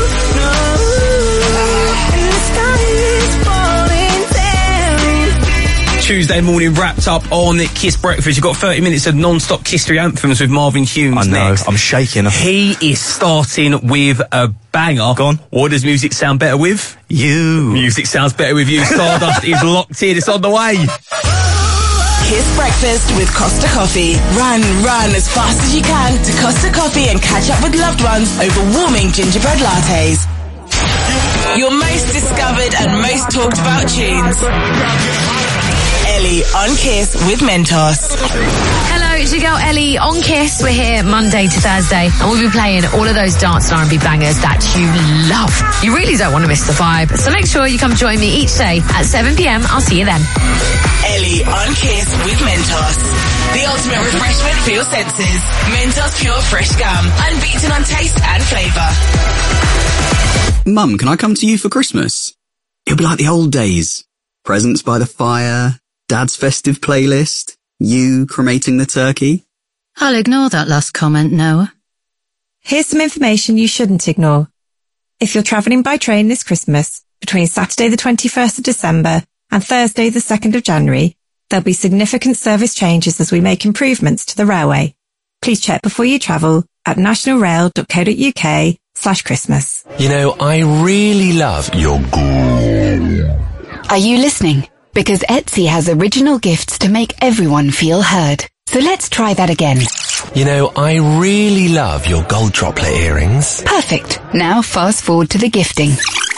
and the sky is falling down. Tuesday morning wrapped up on Kiss Breakfast. You've got 30 minutes of non-stop Kiss-3 anthems with Marvin Humes. I know, next. I'm shaking. He is starting with a banger. Go on. What does music sound better with? You. Music sounds better with you. Stardust is locked in. It's on the way. Kiss Breakfast with Costa Coffee. Run as fast as you can to Costa Coffee and catch up with loved ones over warming gingerbread lattes. Your most discovered and most talked about tunes. Ellie on Kiss with Mentos. Hello, it's your girl Ellie on Kiss. We're here Monday to Thursday and we'll be playing all of those dance and R&B bangers that you love. You really don't want to miss the vibe, so make sure you come join me each day at 7pm. I'll see you then. Ellie on Kiss with Mentos. The ultimate refreshment for your senses. Mentos Pure Fresh Gum. Unbeaten on taste and flavour. Mum, can I come to you for Christmas? It'll be like the old days. Presents by the fire, Dad's festive playlist, you cremating the turkey. I'll ignore that last comment, Noah. Here's some information you shouldn't ignore. If you're travelling by train this Christmas, between Saturday the 21st of December and Thursday the 2nd of January, there'll be significant service changes as we make improvements to the railway. Please check before you travel at nationalrail.co.uk/Christmas. You know, I really love your Are you listening? Because Etsy has original gifts to make everyone feel heard. So let's try that again. You know, I really love your gold droplet earrings. Perfect. Now fast forward to the gifting.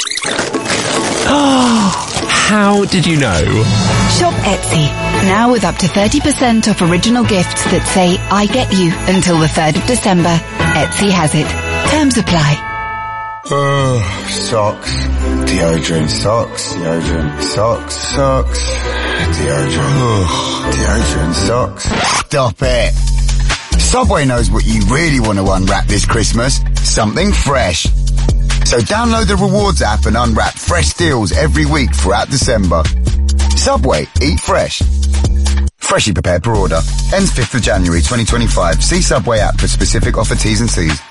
Oh, how did you know? Shop Etsy. Now with up to 30% off original gifts that say, I get you, until the 3rd of December. Etsy has it. Terms apply. Socks, deodorant, socks, deodorant, socks, socks, deodorant, deodorant, socks. Stop it. Subway knows what you really want to unwrap this Christmas. Something fresh. So download the Rewards app and unwrap fresh deals every week throughout December. Subway, eat fresh. Freshly prepared per order. Ends 5th of January 2025. See Subway app for specific offer T's and C's.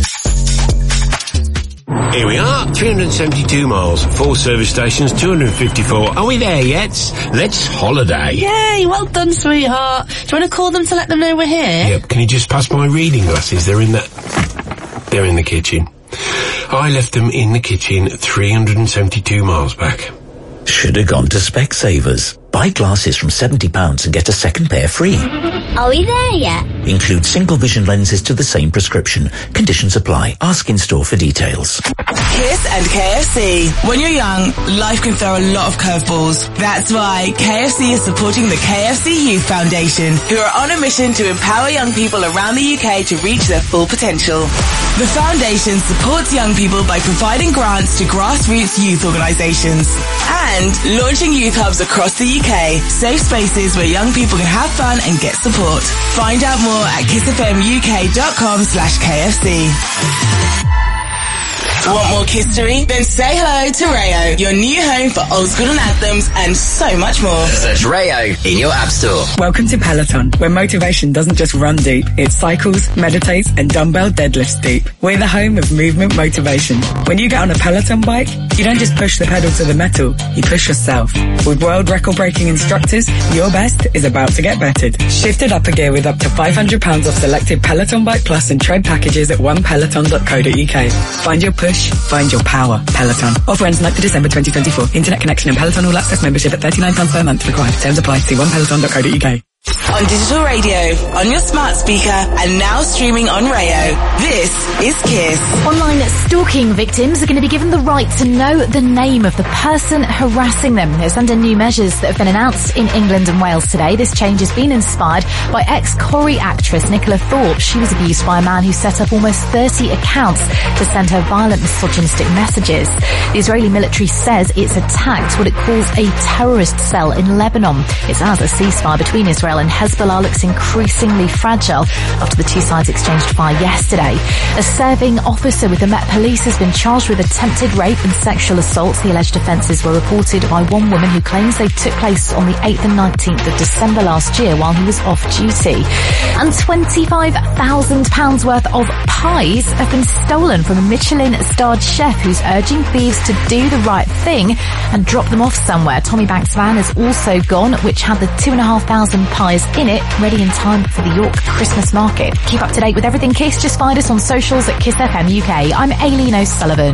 Here we are, 372 miles, 4 service stations, 254. Are we there yet? Let's holiday. Yay, well done, sweetheart. Do you want to call them to let them know we're here? Yep, can you just pass my reading glasses? They're in the kitchen. I left them in the kitchen 372 miles back. Should have gone to Specsavers. Buy glasses from £70 and get a second pair free. Are we there yet? Include single vision lenses to the same prescription. Conditions apply. Ask in store for details. Kiss and KFC. When you're young, life can throw a lot of curveballs. That's why KFC is supporting the KFC Youth Foundation, who are on a mission to empower young people around the UK to reach their full potential. The foundation supports young people by providing grants to grassroots youth organisations and launching youth hubs across the UK, safe spaces where young people can have fun and get support. Find out more at kissfmuk.com/KFC. Want more Kissery? Then say hello to Rayo, your new home for old school and anthems and so much more. Search Rayo in your app store. Welcome to Peloton, where motivation doesn't just run deep, it cycles, meditates and dumbbell deadlifts deep. We're the home of movement motivation. When you get on a Peloton bike, you don't just push the pedal to the metal, you push yourself. With world record breaking instructors, your best is about to get bettered. Shift it up a gear with up to £500 off selected Peloton Bike Plus and tread packages at onepeloton.co.uk. Find your push push, find your power. Peloton. Offer ends 9th of December 2024. Internet connection and Peloton All Access membership at £39 per month required. Terms apply. See onepeloton.co.uk. On digital radio, on your smart speaker, and now streaming on Rayo. This is Kiss. Online stalking victims are going to be given the right to know the name of the person harassing them. It's under new measures that have been announced in England and Wales today. This change has been inspired by ex-Corrie actress Nicola Thorpe. She was abused by a man who set up almost 30 accounts to send her violent misogynistic messages. The Israeli military says it's attacked what it calls a terrorist cell in Lebanon. It's as a ceasefire between Israel and Hezbollah looks increasingly fragile after the two sides exchanged fire yesterday. A serving officer with the Met Police has been charged with attempted rape and sexual assault. The alleged offences were reported by one woman who claims they took place on the 8th and 19th of December last year while he was off duty. And £25,000 worth of pies have been stolen from a Michelin-starred chef who's urging thieves to do the right thing and drop them off somewhere. Tommy Banks' van has also gone, which had the 2,500 pies in it, ready in time for the York Christmas market. Keep up to date with everything Kiss. Just find us on socials at Kiss FM UK. I'm Aileen O'Sullivan.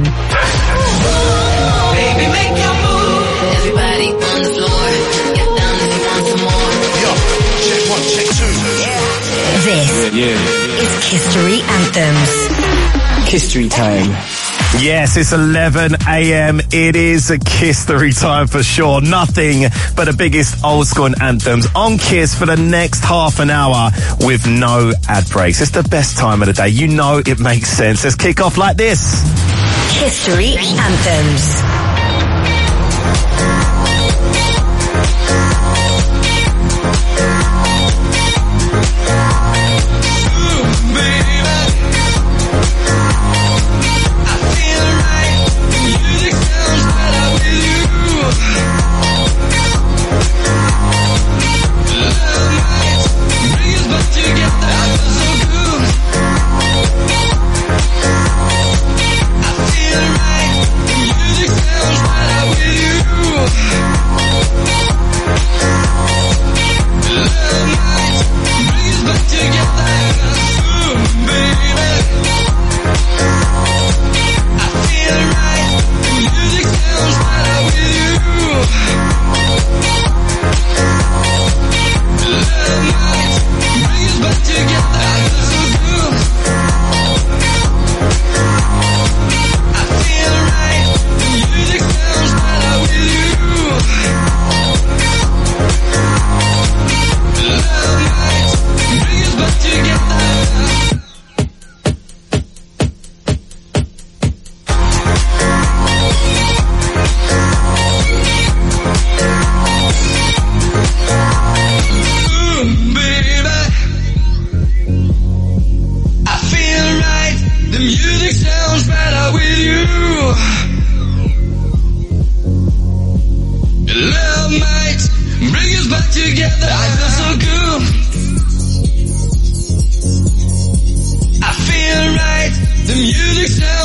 Baby, make your move. Everybody on the floor. Get down if you want some more. Yo, check 1, check 2. This is Kisstory Anthems. Kisstory time. Yes, it's 11 a.m. It is a Kisstory time for sure. Nothing but the biggest old school anthems on Kiss for the next half an hour with no ad breaks. It's the best time of the day. You know it makes sense. Let's kick off like this. Kisstory Anthems. The music sounds